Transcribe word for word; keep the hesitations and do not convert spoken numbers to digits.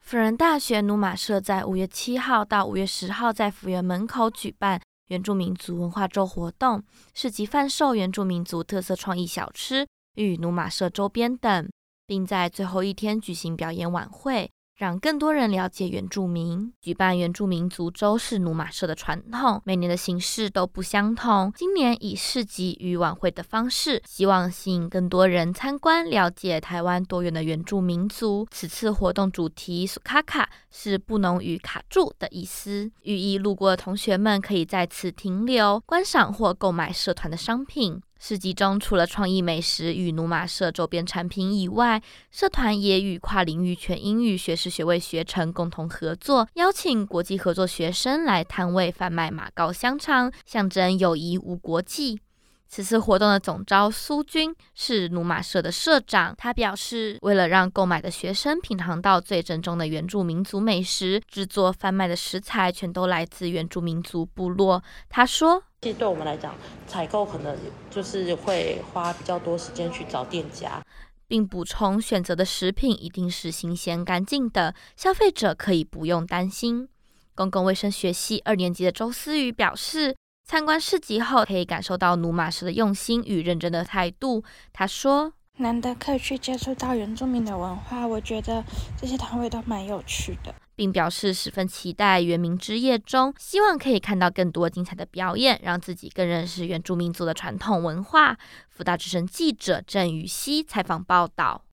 辅仁大学努马社在五月七号到五月十号在府园门口举办原住民族文化周活动，市集贩售原住民族特色创意小吃与努马社周边等，并在最后一天举行表演晚会，让更多人了解原住民。举办原住民族周是努马社的传统，每年的形式都不相同。今年以市集与晚会的方式，希望吸引更多人参观，了解台湾多元的原住民族。此次活动主题苏卡卡是布农语卡住的意思，寓意路过的同学们可以在此停留，观赏或购买社团的商品。市集中除了创意美食与努马社周边产品以外，社团也与跨领域全英语学士学位学程共同合作，邀请国际合作学生来摊位贩卖马告香肠，象征友谊无国际。此次活动的总召苏军是努马社的社长，他表示，为了让购买的学生品尝到最正宗的原住民族美食，制作贩卖的食材全都来自原住民族部落。他说， 其实对我们来讲，采购可能就是会花比较多时间去找店家， 并补充选择的食品一定是新鲜干净的，消费者可以不用担心。公共卫生学系二年级的周思雨表示，参观市集后可以感受到努马社的用心与认真的态度。他说， 难得可以去接触到原住民的文化，我觉得这些摊位都蛮有趣的， 并表示十分期待原民之夜中，希望可以看到更多精彩的表演，让自己更认识原住民族的传统文化。辅大之声记者郑雨熙采访报道。